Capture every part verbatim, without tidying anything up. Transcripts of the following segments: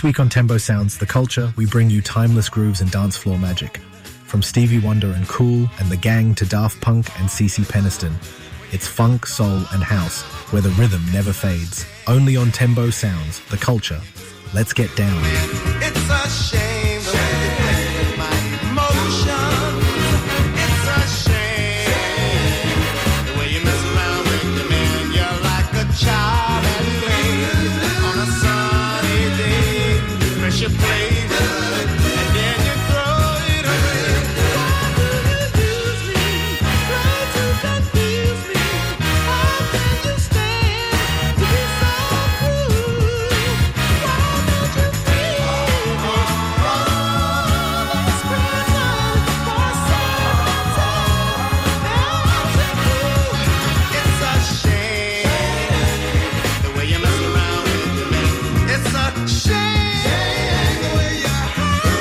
This week on Tembo Sounds The Culture, we bring you timeless grooves and dance floor magic. From Stevie Wonder and Cool and The Gang to Daft Punk and CeCe Peniston. It's funk, soul and house, where the rhythm never fades. Only on Tembo Sounds The Culture. Let's get down. It's a shame the way you play with my emotions. It's a shame the way you mess around with the man. You're like a child at play on a sunny day. Press your play good and then you throw it away. Why do you use me? Try to confuse me. How can you stand to be so cruel? Why don't you feel me? This prison for some time. It's a shame the way you mess around with me. It's a shame the way you hide.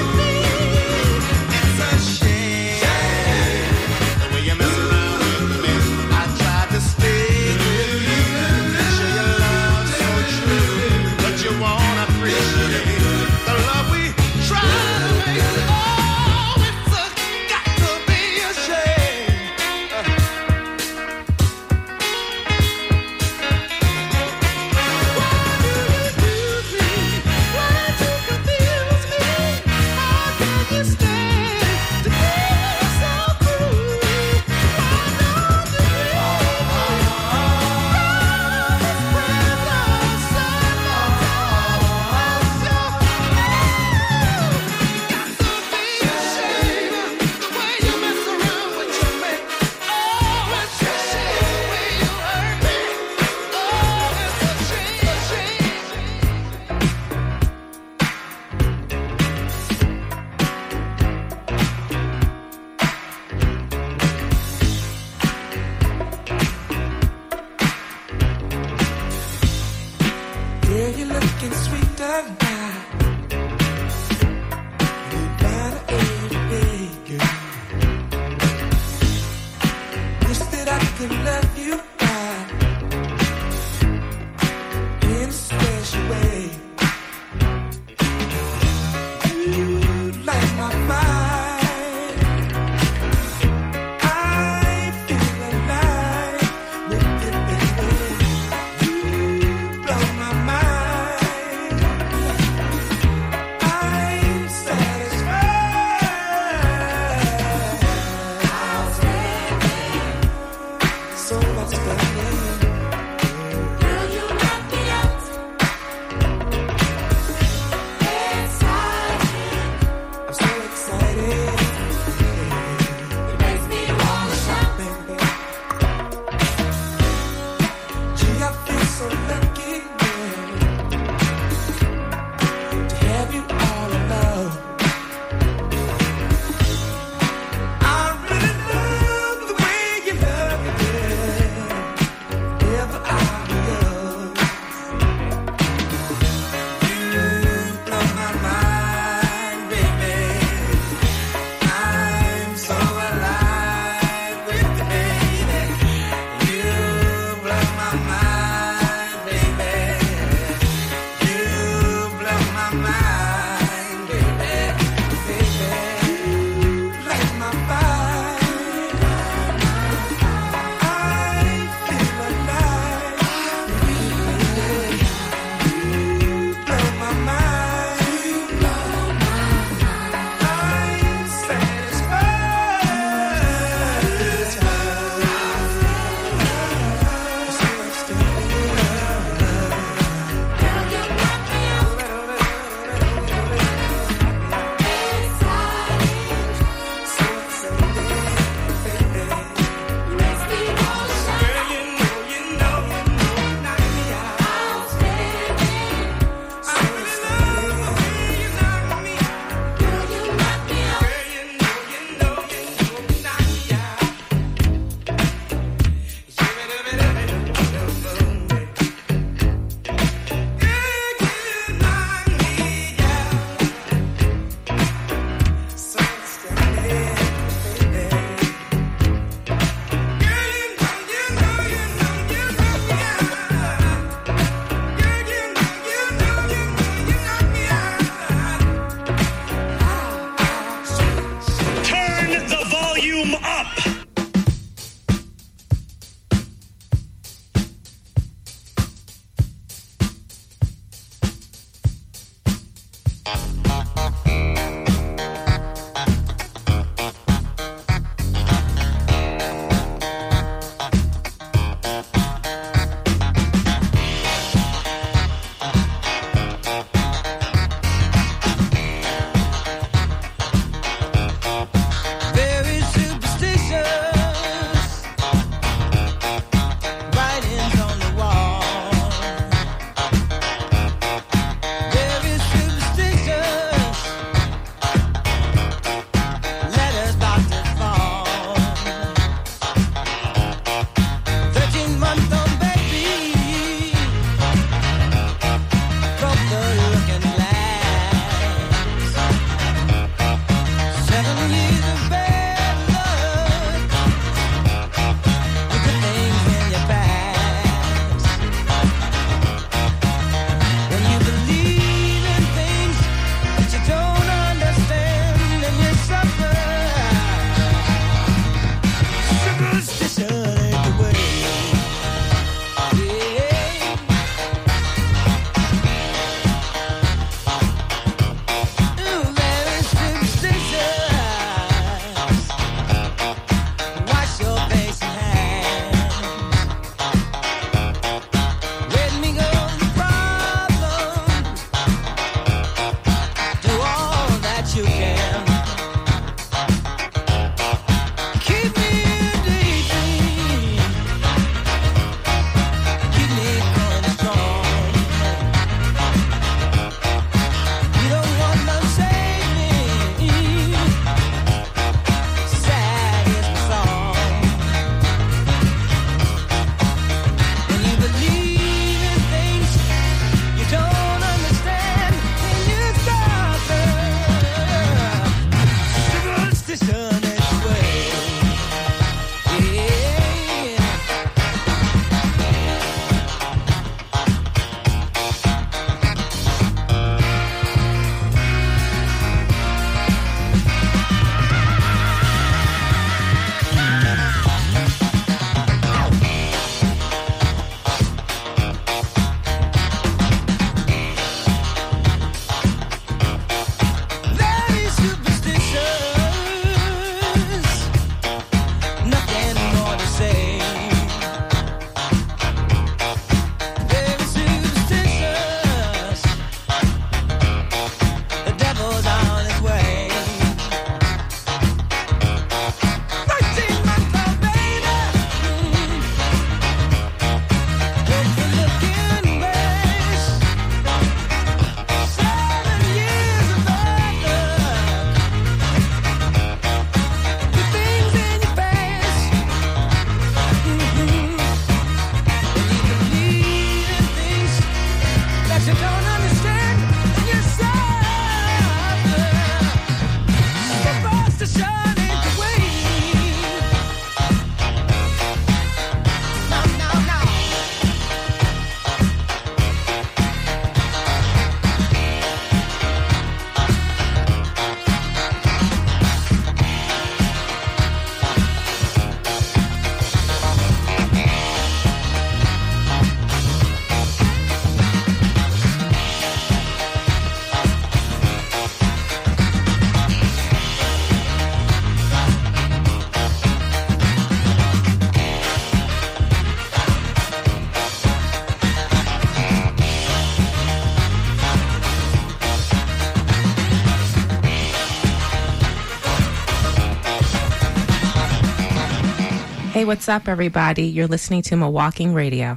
Hey, what's up, everybody? You're listening to Milwaukee Radio.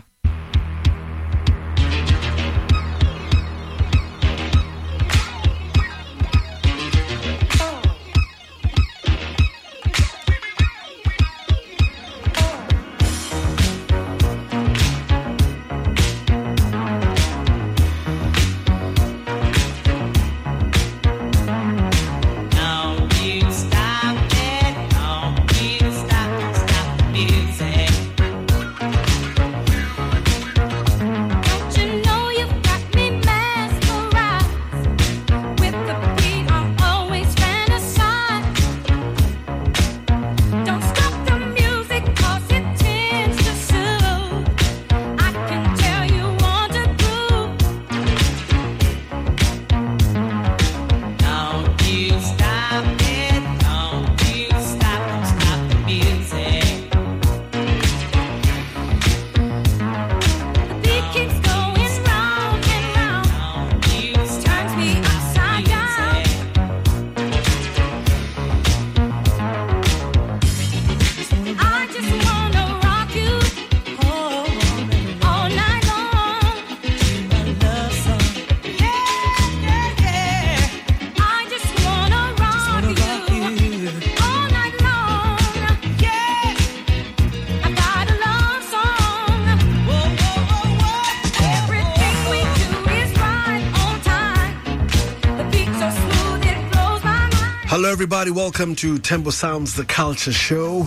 Hello everybody, welcome to Tembo Sounds, the Culture Show.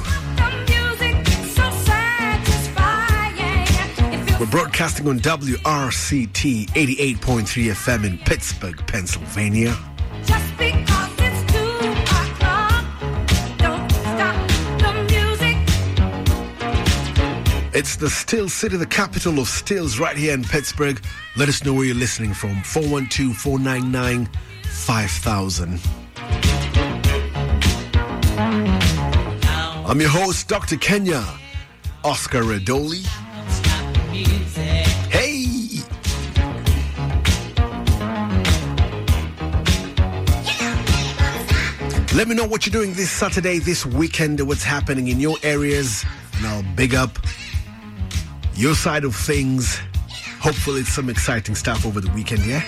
We're broadcasting on W R C T eighty-eight point three F M in Pittsburgh, Pennsylvania. Just because it's two o'clock, don't stop the music. It's the Still City, the capital of stills, right here in Pittsburgh. Let us know where you're listening from. four one two, four nine nine, five thousand. I'm your host, Doctor Kenya, Oscar Radoli. Hey! Let me know what you're doing this Saturday, this weekend, what's happening in your areas, and I'll big up your side of things. Hopefully it's some exciting stuff over the weekend, yeah?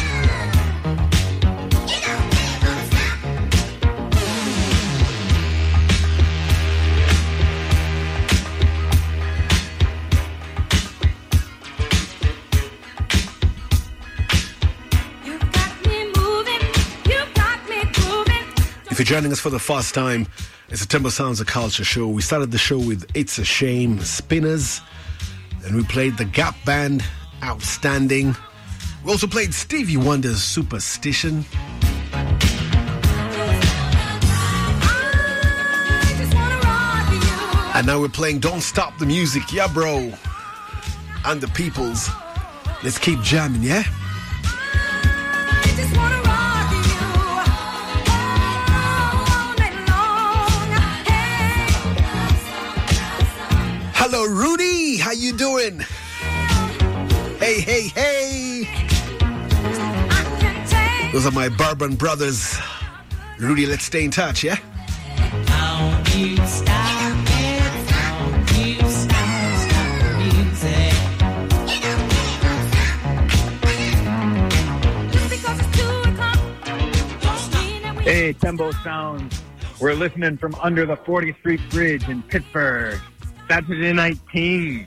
If you're joining us for the first time, it's a Tembo Sounds of Culture show. We started the show with It's a Shame, Spinners. Then we played the Gap Band, Outstanding. We also played Stevie Wonder's Superstition. And now we're playing Don't Stop the Music, yeah bro. And the Peoples. Let's keep jamming, yeah? Hello, Rudy. How you doing? Hey, hey, hey. Those are my Bourbon brothers. Rudy, let's stay in touch, yeah? Don't you stop it. Don't you stop, stop the music. Hey, Tembo Sounds. We're listening from under the fortieth Street Bridge in Pittsburgh. Saturday Night Kings.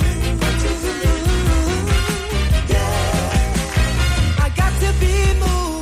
I got to be moved.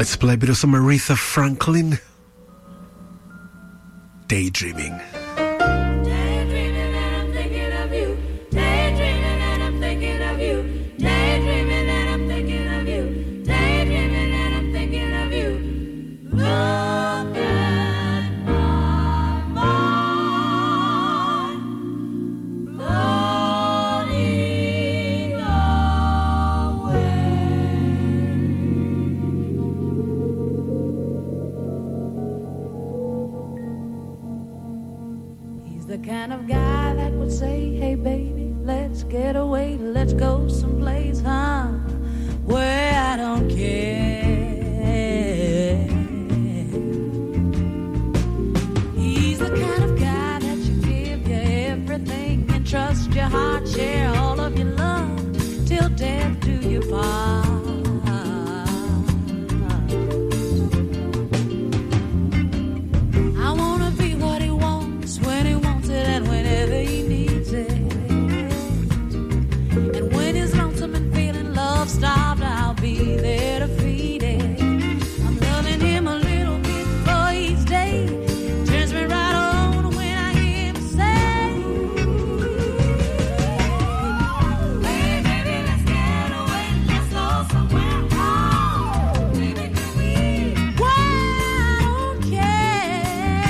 Let's play a bit of some Aretha Franklin. Daydreaming. Daydreaming and I'm thinking of you. Daydreaming and I'm thinking of you. Daydreaming and I'm thinking of you. Daydreaming and I'm thinking of you. Look at my mind floating away. He's the kind of guy that would say, hey baby, let's get away, let's go someplace, huh, where I don't care. He's the kind of guy that you give you everything and trust your heart, share all of your love till death do you part. I wanna be what he wants when he wants it and whenever he needs it. And when he's lonesome and feeling love starved, I'll be there to feed it. I'm loving him a little bit for each day. Turns me right on when I hear him say, hey baby, let's get away, let's go somewhere. Oh, baby, can we? Why I don't care.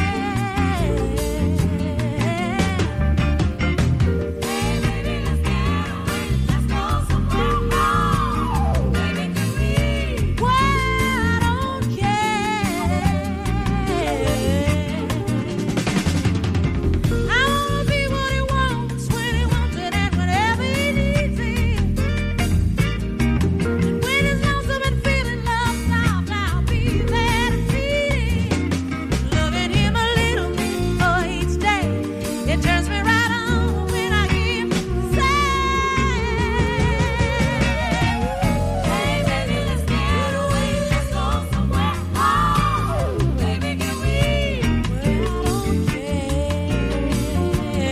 Hey baby, let's get away, let's go somewhere. Oh, baby, can we? Why I don't care. I wanna be what he wants when he wants it and whenever he needs it. And when he's lonesome and feeling love soft, I'll be there to feed him. Loving him a little bit for each day. It turns me right on when I hear him say, hey baby, let's get away, let's go somewhere. Oh, baby, can we? Well, I don't care.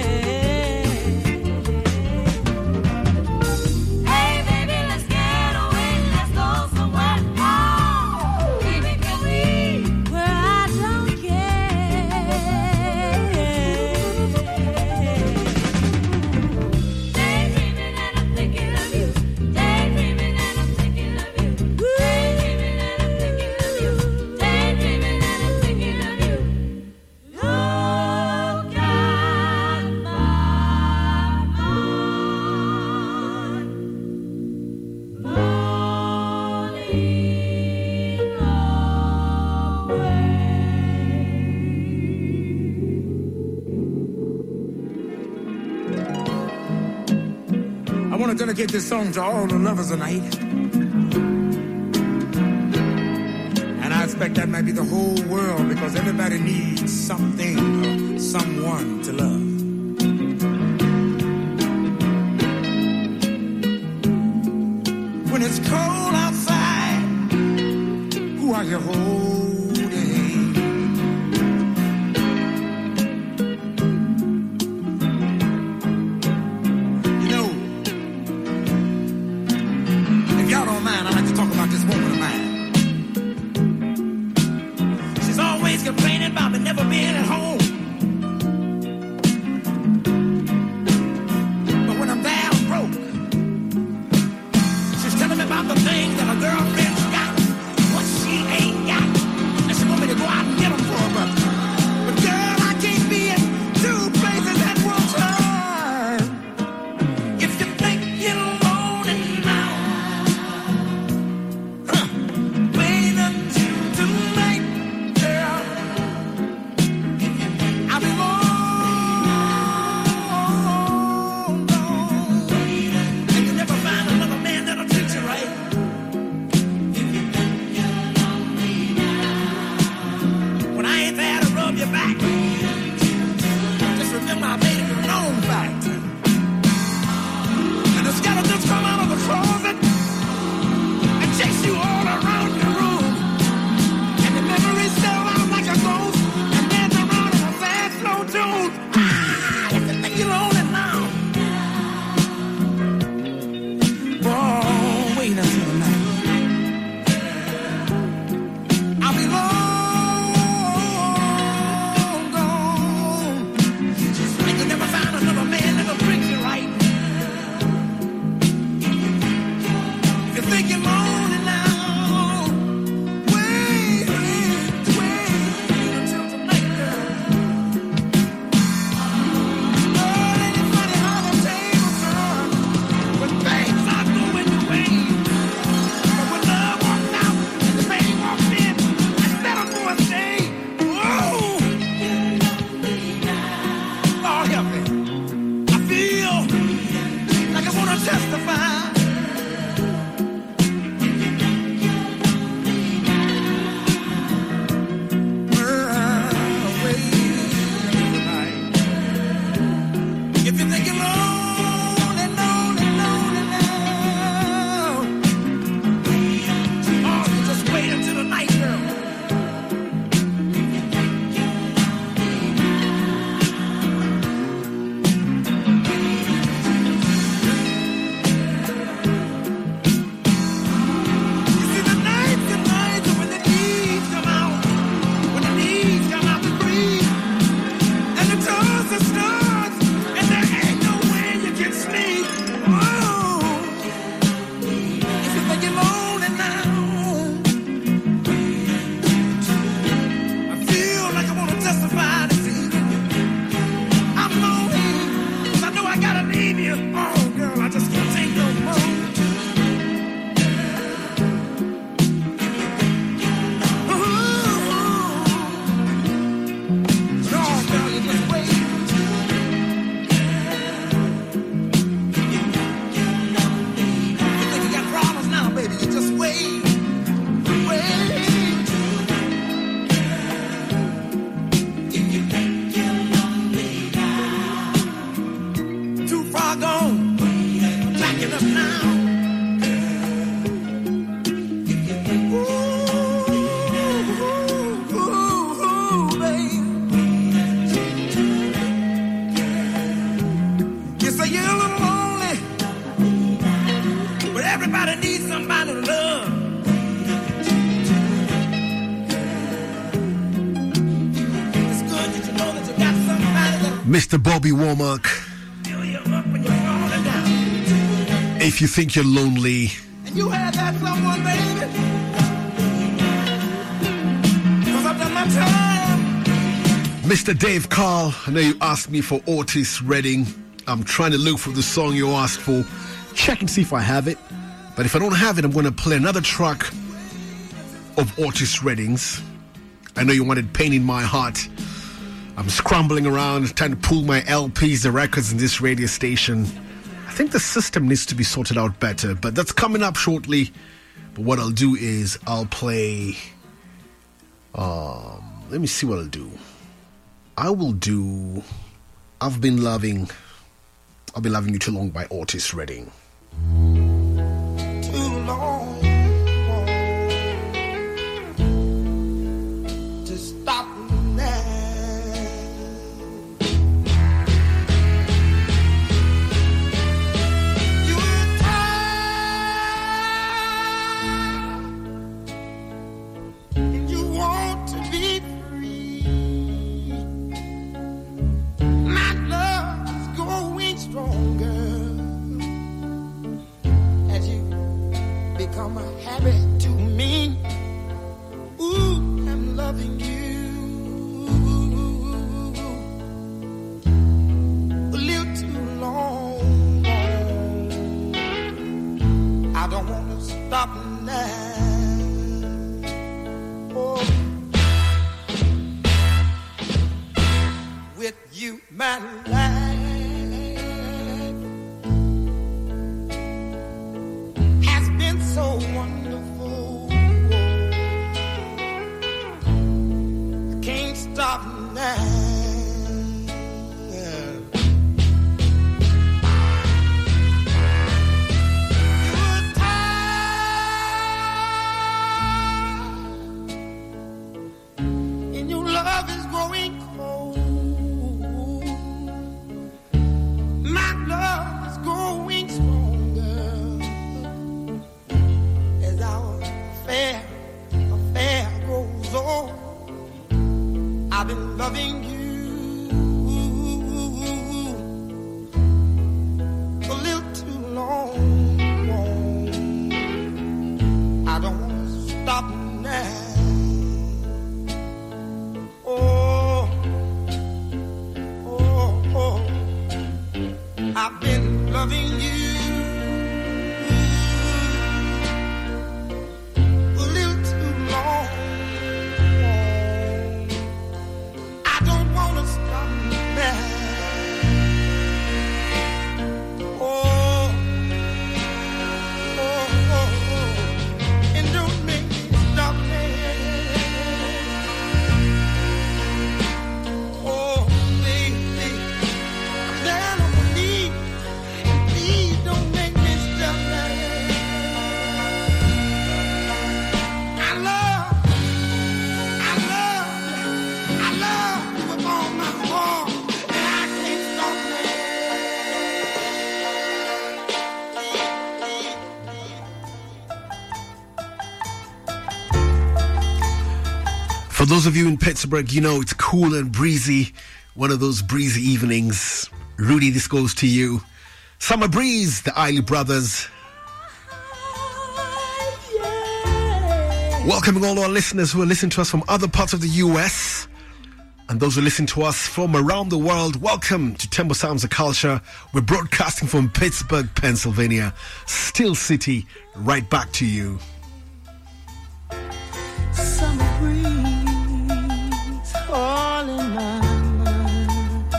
Hey baby, let's get away, let's go somewhere. Oh, baby, can we? Well, I don't care. Daydreaming and I'm thinking of you. Daydreaming and I'm thinking of you. Daydreaming and I'm thinking of you. Daydreaming and I'm thinking of you. Look at my I want to dedicate this song to all the lovers tonight. And I expect that might be the whole world because everybody needs something or someone to love. When it's cold outside, who are you holding? You know, if y'all don't mind, I'd like to talk about this woman of mine. She's always complaining about me never being at home. But when I'm down broke, she's telling me about the things on, backing up now. Ooh, ooh, ooh, baby. You say you're a little lonely, but everybody needs somebody to love. It's good that you know that you got somebody that Mister Bobby Womack. fill you up when you're falling down. If you think you're lonely, And you had that someone, baby. 'Cause I've done my time. Mister Dave Carl, I know you asked me for Otis Redding. I'm trying to look for the song you asked for. Check and see if I have it. But if I don't have it, I'm going to play another track of Otis Redding's. I know you wanted Pain in My Heart. I'm scrambling around trying to pull my L Ps, the records in this radio station. I think the system needs to be sorted out better, but that's coming up shortly. But what I'll do is I'll play... Um, let me see what I'll do. I will do I've Been Loving I'll Be Loving You Too Long by Otis Redding. Too long to stop now. You're tired and you want to be free. My love is going stronger as you become a habit to me. Ooh, I'm loving you a little too long. I don't want to stop now. Oh, with you, my life has been so wonderful. I can't stop now. You're tired and your love is growing cold. My love is growing stronger as our affair, affair grows on. I've been loving you a little too long. I don't want to stop now. Oh, oh, oh. I've been loving you a little too long. I don't want to stop now. Oh, oh, oh, oh. And don't make me stop now. Oh, baby, I'm down on my knees. Please don't make me stop now. I love, I love, I love you with all my heart, and I can't stop For those of you in Pittsburgh, you know it's cool and breezy. One of those breezy evenings. Rudy, this goes to you. Summer Breeze, the Isley Brothers. Welcoming all our listeners who are listening to us from other parts of the U S and those who listen to us from around the world. Welcome to Tembo Sounds of Culture. We're broadcasting from Pittsburgh, Pennsylvania. Still City, right back to you. Summer breeze all in my mind.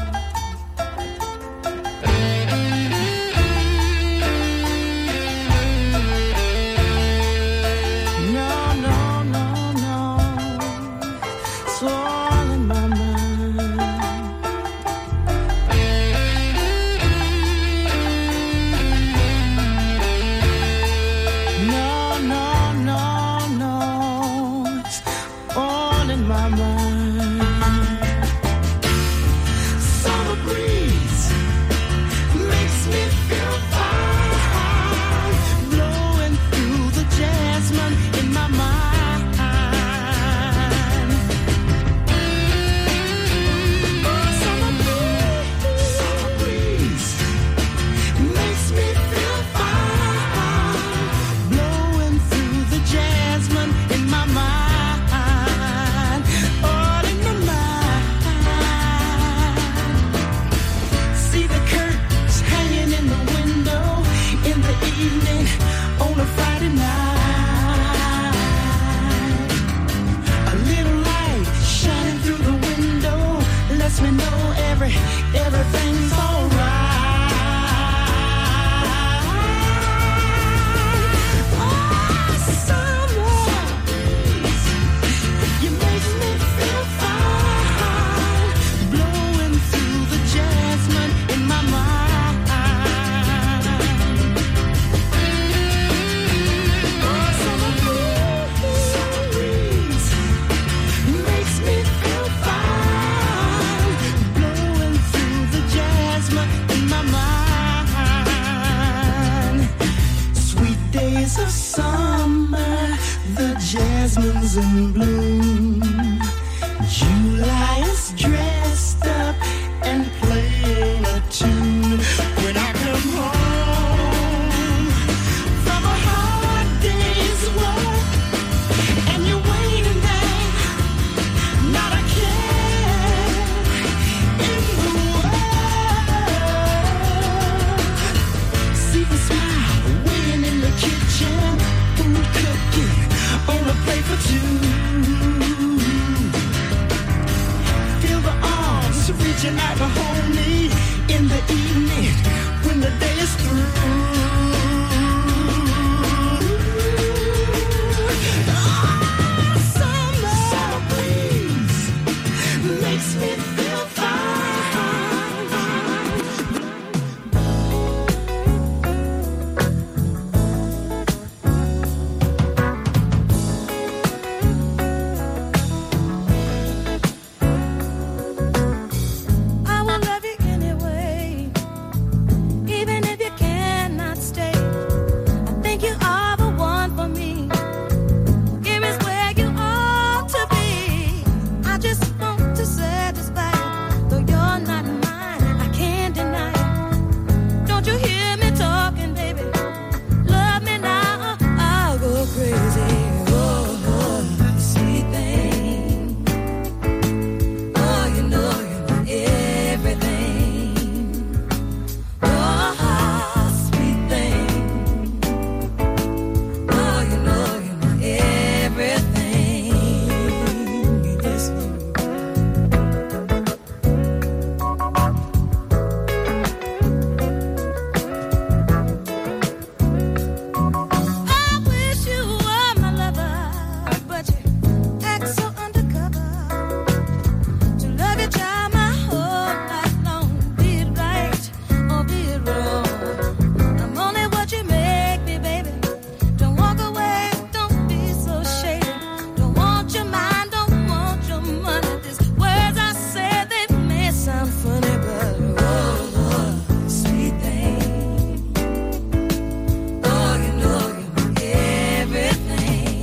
No, no, no, no. It's all in my mind. evening on a Friday night. A little light shining through the window lets me know every everything's alright. Oh, summer, you make me feel fine, blowing through the jasmine in my mind. Oh, summer breeze makes me feel fine, blowing through the jasmine in my mind. Sweet days of summer, the jasmine's in bloom. July is dressed up and playing a tune. When I come home from a hard day's work and you're waiting there, not a care in the world. See the smile waiting in the kitchen, food cooking on a plate for two. Feel the arms reaching out to hold me in the evening when the day is through. Oh, summer, summer breeze makes me feel fine. I will love you anyway, even if you cannot stay. I think you are the one for me. Here is where you ought to be. I just want to satisfy you, though you're not mine. I can't deny it. Don't you hear me talking, baby? Love me now, I'll go crazy. Oh, oh, sweet thing. Oh, you know you're my everything. Oh, sweet thing. Oh, you know you're my everything. Yes, you I wish you were my lover, but you act so undercover. To love you, try my whole life long. Be it right or be it wrong. I'm only what you make me, baby. Don't walk away, don't be so shady. Don't want your mind, don't want your money. These words I said, they may sound funny, but oh, oh, sweet thing. Oh, you know you're my everything.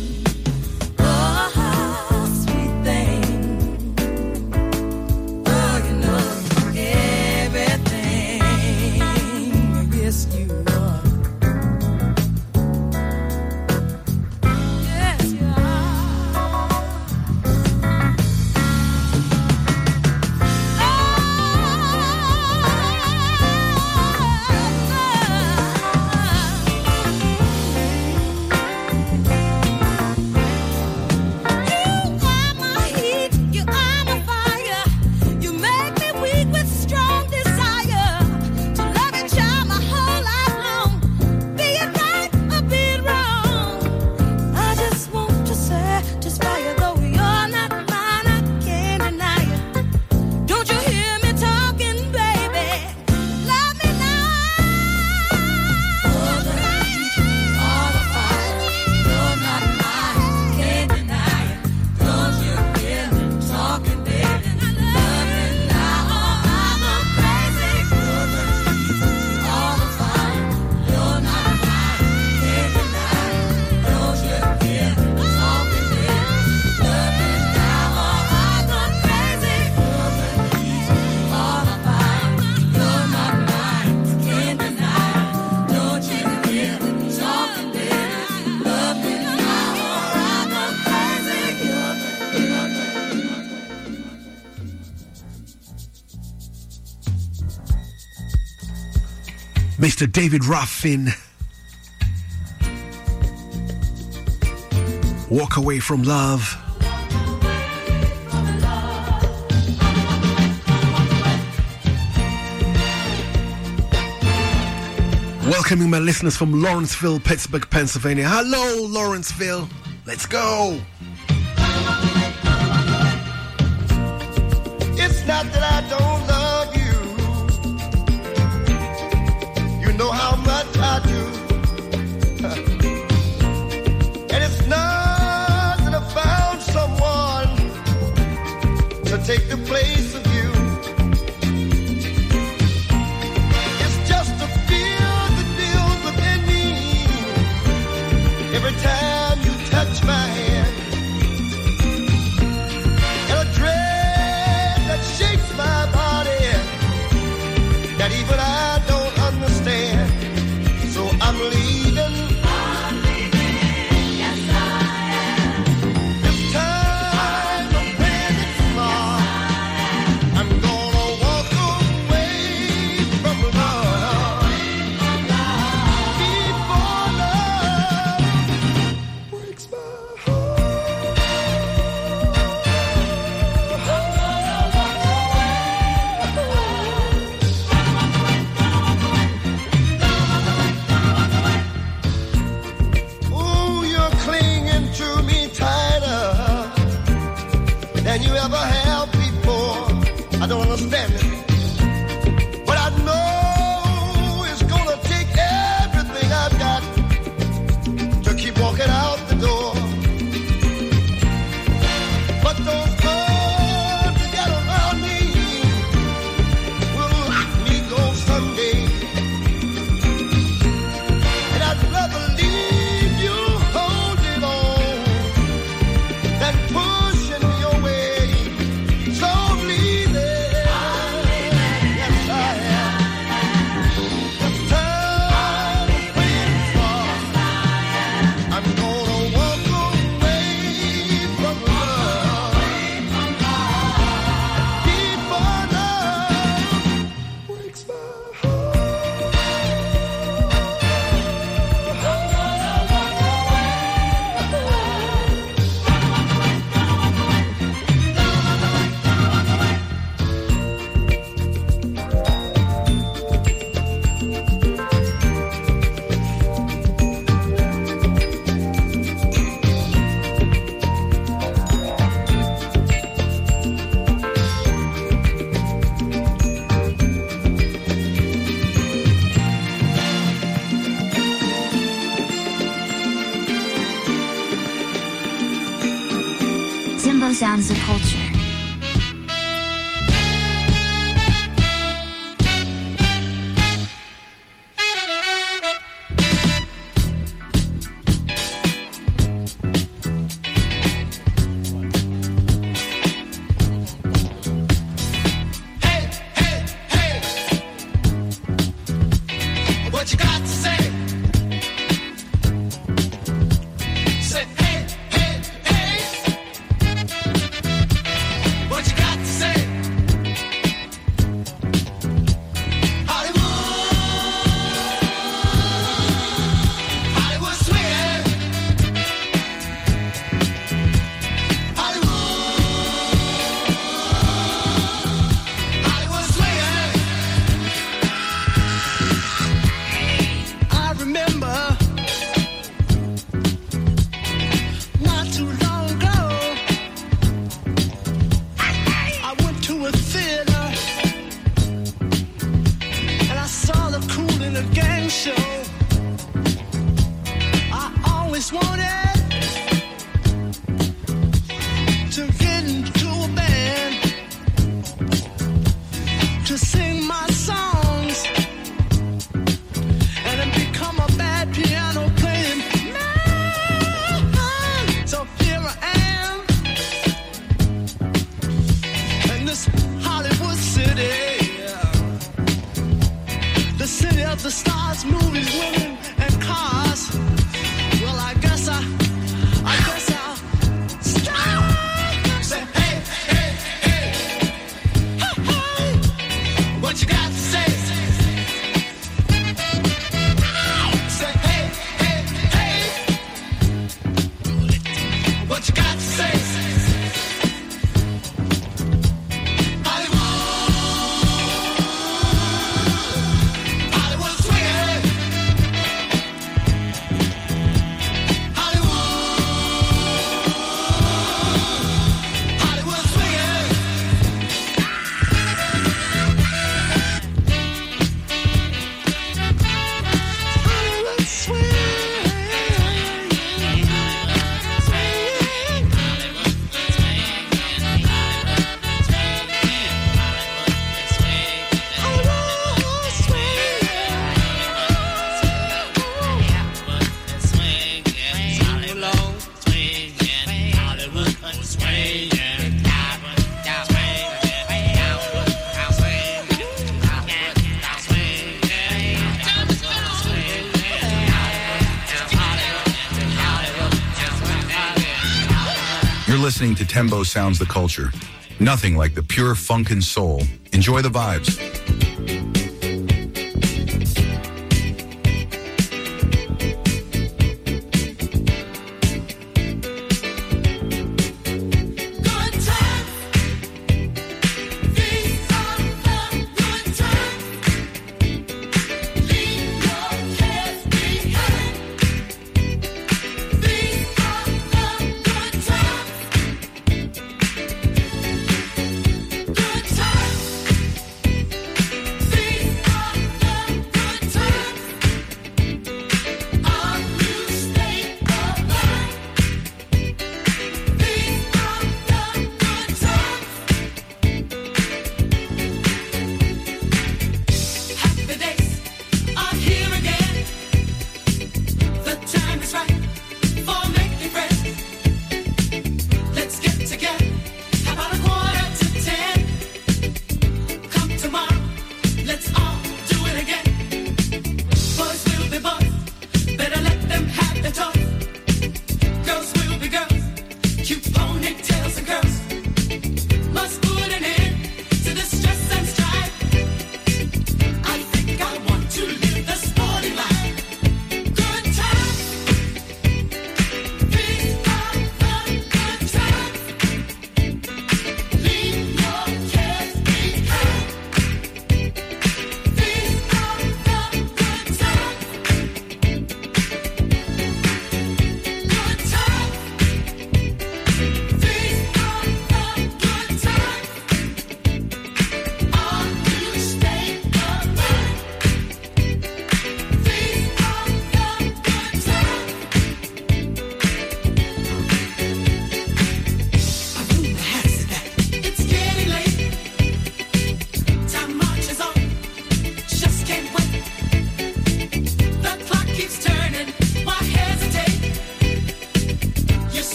Oh, sweet thing. Oh, you know you're my everything. Yes, you are. Yes, you are. You are my heat, you are my fire. You make me weak with strong desire to love and child my whole life long. Be it right or be it wrong. I just want to satisfy you, though you're not mine, I can't deny it. Don't you hear me talking, baby? Love me now. All the heat, all the fire. You're not mine, can't deny it. Don't you hear me talking, baby? Love me now, I'm a crazy. You're the heat, all the fire. You're not mine, can't deny it. Don't you hear me talking, baby? Love me now, I'm a crazy. You're the heat, all the fire. You're not mine, can't deny it. Don't you hear me talking, baby? Love me now, I'm a crazy. You're the, you're the. Mister David Ruffin Walk Away From Love. Welcoming my listeners from Lawrenceville, Pittsburgh, Pennsylvania. Hello, Lawrenceville. Let's go. It's not that I don't love you. You know how much I do. And it's not that I found someone to take the place of you. It's just a fear that builds within me every time you touch my hand. And a dread that shakes my body that even I don't understand. So I'm leaving. I'm leaving. Yes, I am. This time I'm playing it smart. I'm gonna walk away from love. Before love breaks my Ooh, you're clinging to me tighter than you ever have before. I don't understand it, but I know it's gonna take everything I've got to keep walking out the door. But those arms you got around me will let me go someday. And I'd rather leave you holding on than pushing me away. So I'm leaving. Yes, I am. This time I'm playing smart. I'm gonna walk away from love. Before love breaks my Timbo sounds of culture. Hey, hey, hey. What you got to say? Say, hey, hey, hey. What you got to say? Hollywood, Hollywood swinging. Hollywood, Hollywood swinging. I remember not too long ago, I went to a theater and I saw the Kool and the Gang show. I always wanted to get into a band to sing my songs and then become a bad piano playing man. So here I am in this Hollywood city, the city of the stars, movies, women, and cars. Well, I guess I, I guess I'll stop. Say, hey, hey, hey, hey, hey. What you got to say? Say, hey, hey, hey. You're listening to Tembo Sounds the Culture. Nothing like the pure funk and soul. Enjoy the vibes. Good times.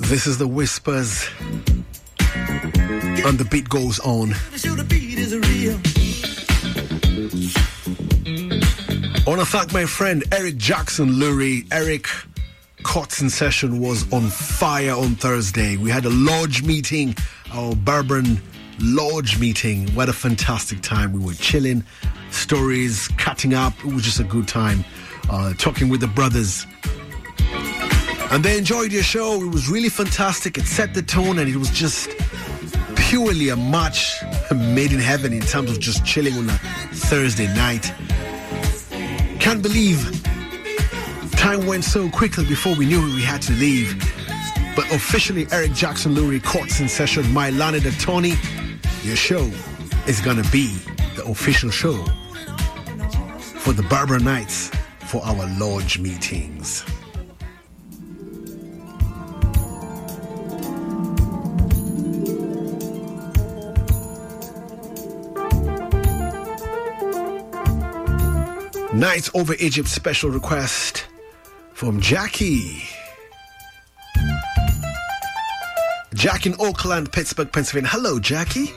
This is the Whispers, and the beat goes on. I want to thank my friend Eric Jackson Lurie. Eric Cotton session was on fire on Thursday. We had a lodge meeting, our Bourbon Lodge meeting. What a fantastic time. We were chilling, stories, catching up. It was just a good time, uh, talking with the brothers. And they enjoyed your show. It was really fantastic. It set the tone, and it was just purely a match made in heaven in terms of just chilling on a Thursday night. Can't believe time went so quickly before we knew we had to leave. But officially, Eric Jackson Lurie Courts in session. My Leonard Tony, your show is gonna be the official show for the Barbara Nights for our lodge meetings. Nights Over Egypt special request from Jackie. Jack in Oakland, Pittsburgh, Pennsylvania. Hello, Jackie.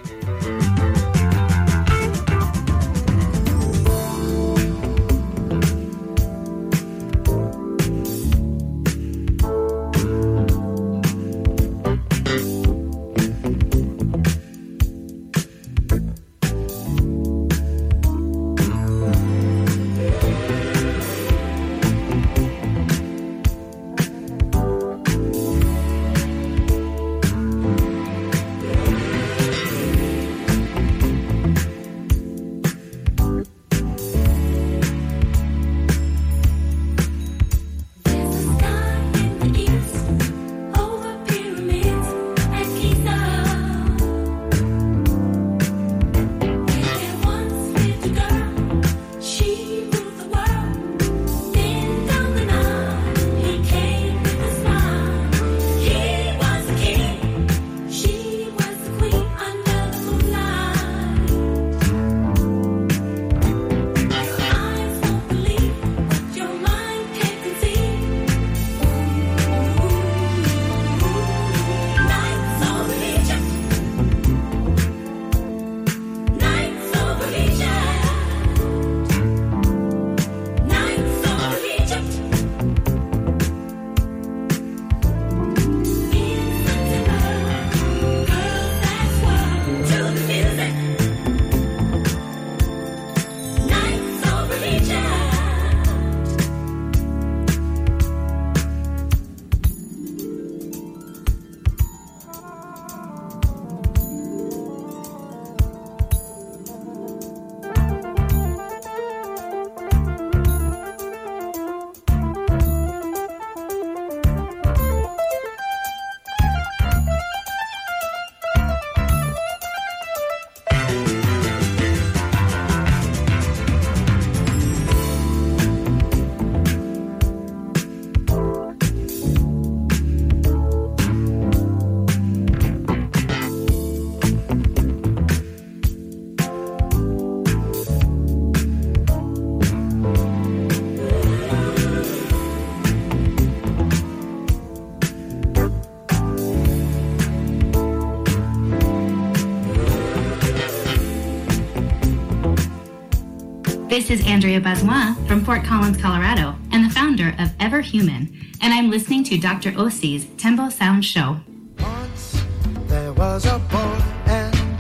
This is Andrea Bazmois from Fort Collins, Colorado, and the founder of Everhuman, and I'm listening to Doctor Osi's Tembo Sound Show. Once there was a boy and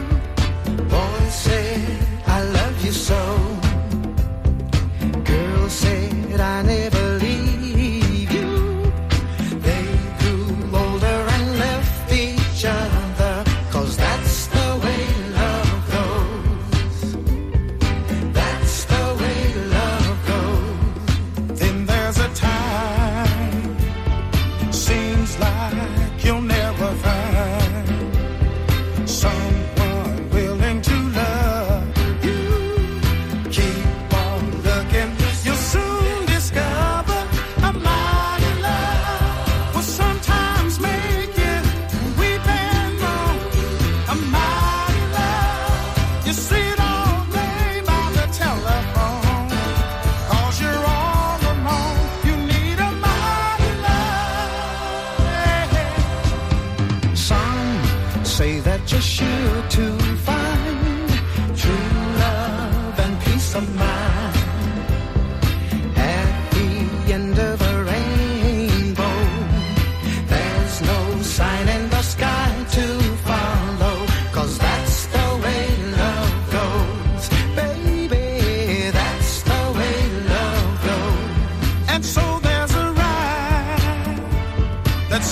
girl. Boy said, I love you so. Girl said, I never leave you. They grew older and left each other, 'cause that's the way love goes. That's the way love goes. Then there's a time, seems like you'll never find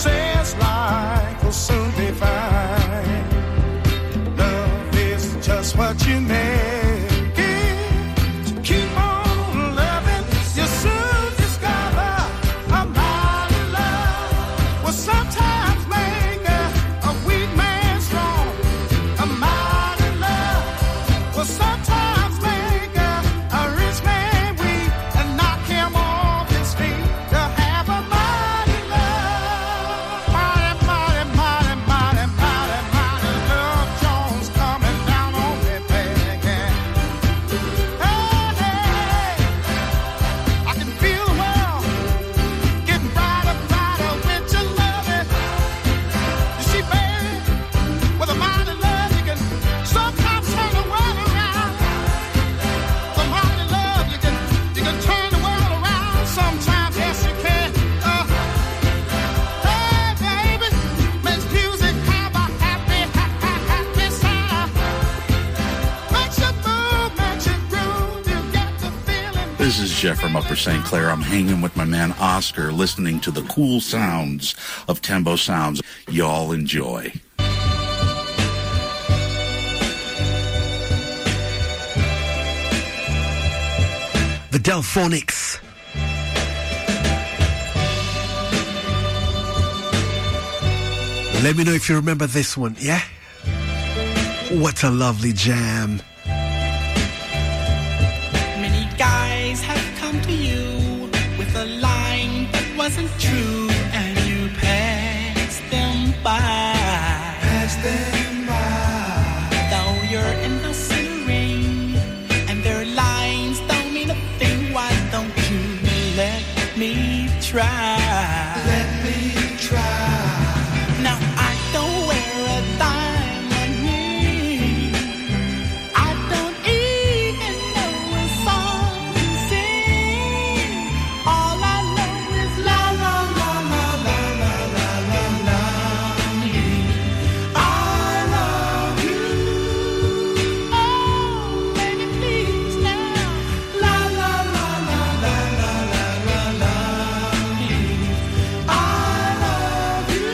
says life will soon be fine. Love is just what you make it. So keep on loving, you soon discover a mighty love will sometimes make a, a weak man strong. A mighty love will sometimes make a, a rich man weak and knock him off his feet. To have a mighty love, mighty, mighty, mighty, mighty, mighty, mighty love Jones coming down on me, baby. Hey, hey, I can feel the world getting brighter, brighter with your loving. You see, baby, with a mighty love, you can sometimes turn the world around. With a mighty love, you can you can turn the world around. Sometimes, yes, you can. Uh, hey, baby, makes music have a happy, happy, happy sound. Makes you move, makes you groove. You get the feeling. This is Jeff from Upper Saint Clair. I'm hanging with my man Oscar, listening to the cool sounds of Tembo Sounds. Y'all enjoy. The Delphonics. Let me know if you remember this one, yeah? What a lovely jam. Many guys have come to you with a line that wasn't true, and you passed them by. Passed them by. Though you're innocent in ring, and their lines don't mean a thing, why don't you let me try? Let me try. Now I don't wear a diamond ring. I don't even know a song to sing. All I know is la la la la la la la la la. I love you. Oh, baby, please now. La la la la la la la la la. I love you.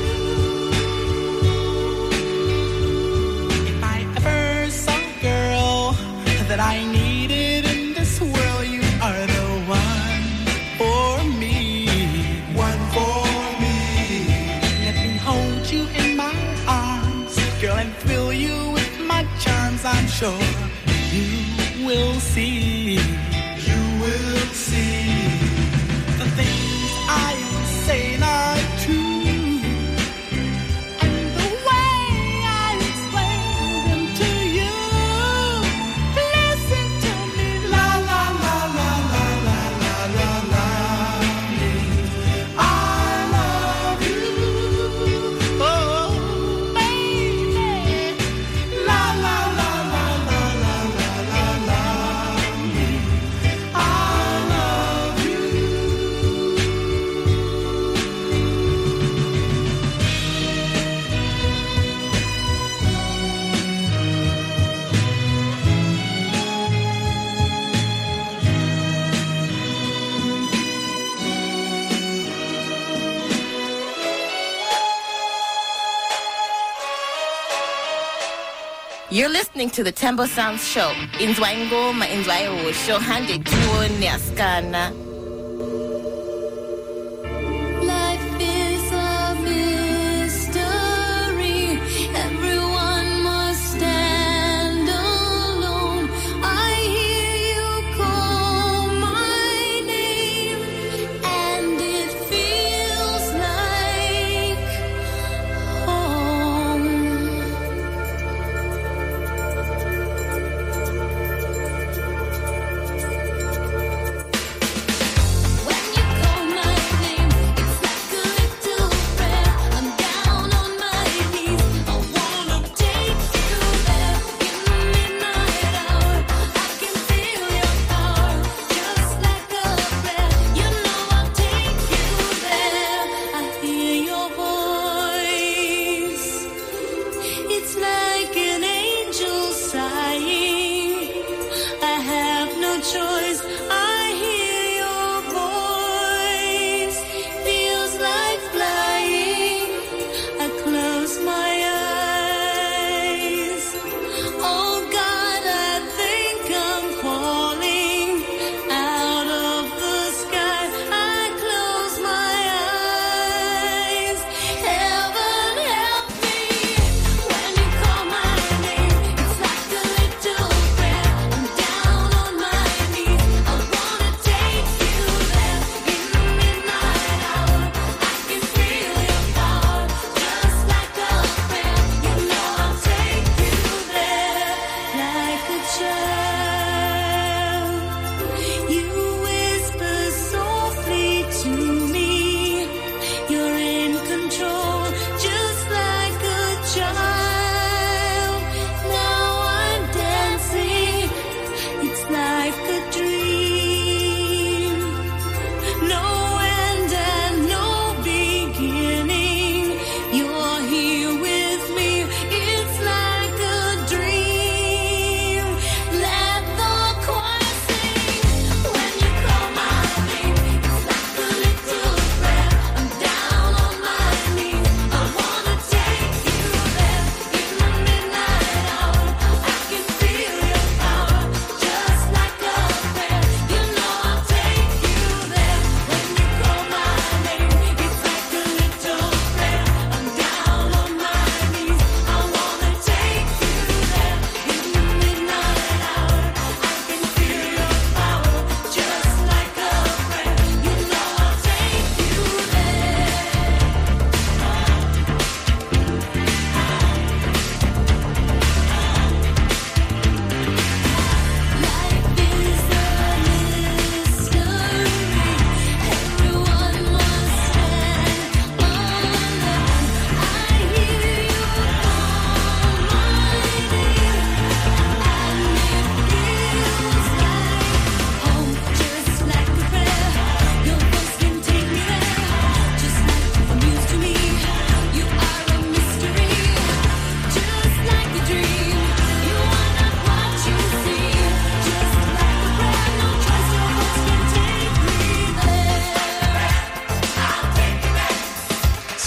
If I ever saw a girl that I needed in this world, you are the one for me. One for me. Let me hold you in my arms, girl, and fill you with my charms. I'm sure you will see. You will see. The things I am saying are true, and the way I explain them to you. Listen to me, la la la la la la la la la. I love you, oh baby, la la la la la la la la la. I love you. You're listening to the Tembo Sounds Show. Inzwa ingoma, inzwa iwusho, hande tuone askana. Life is a mystery. Everyone must stand alone. I hear you call my name, and it feels like home.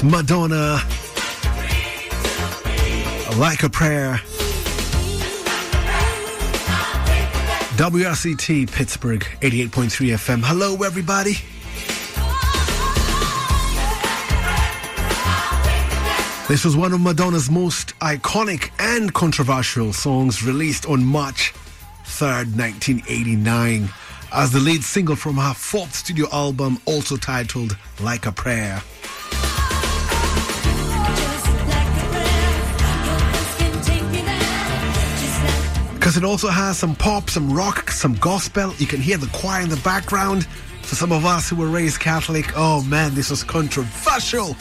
It's Madonna, Like a Prayer. W R C T Pittsburgh eighty-eight point three F M. Hello, everybody. This was one of Madonna's most iconic and controversial songs, released on March third, nineteen eighty-nine, as the lead single from her fourth studio album, also titled Like a Prayer. Because it also has some pop, some rock, some gospel. You can hear the choir in the background. For some of us who were raised Catholic, oh man, this was controversial.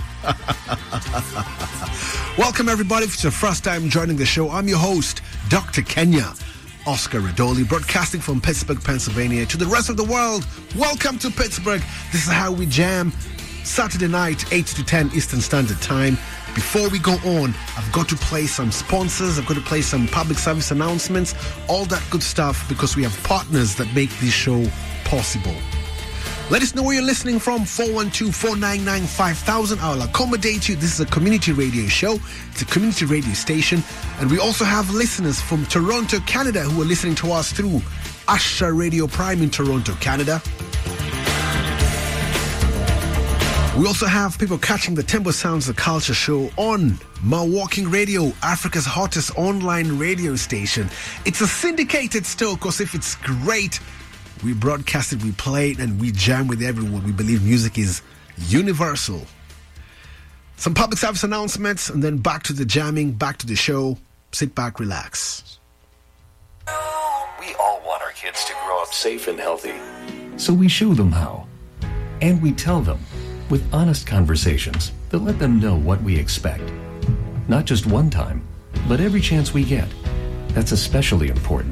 Welcome everybody. If it's your first time joining the show, I'm your host, Doctor Kenya, Oscar Radoli, broadcasting from Pittsburgh, Pennsylvania to the rest of the world. Welcome to Pittsburgh. This is how we jam. Saturday night, eight to ten Eastern Standard Time. Before we go on, I've got to play some sponsors, I've got to play some public service announcements, all that good stuff, because we have partners that make this show possible. Let us know where you're listening from, four one two, four nine nine, five thousand. I'll accommodate you. This is a community radio show. It's a community radio station. And we also have listeners from Toronto, Canada, who are listening to us through Asha Radio Prime in Toronto, Canada. We also have people catching the Tembo Sounds the Culture show on Ma Walking Radio, Africa's hottest online radio station. It's a syndicated still, because if it's great, we broadcast it, we play it, and we jam with everyone. We believe music is universal. Some public service announcements, and then back to the jamming, back to the show. Sit back, relax. We all want our kids to grow up safe and healthy. So we show them how. And we tell them with honest conversations that let them know what we expect. Not just one time, but every chance we get. That's especially important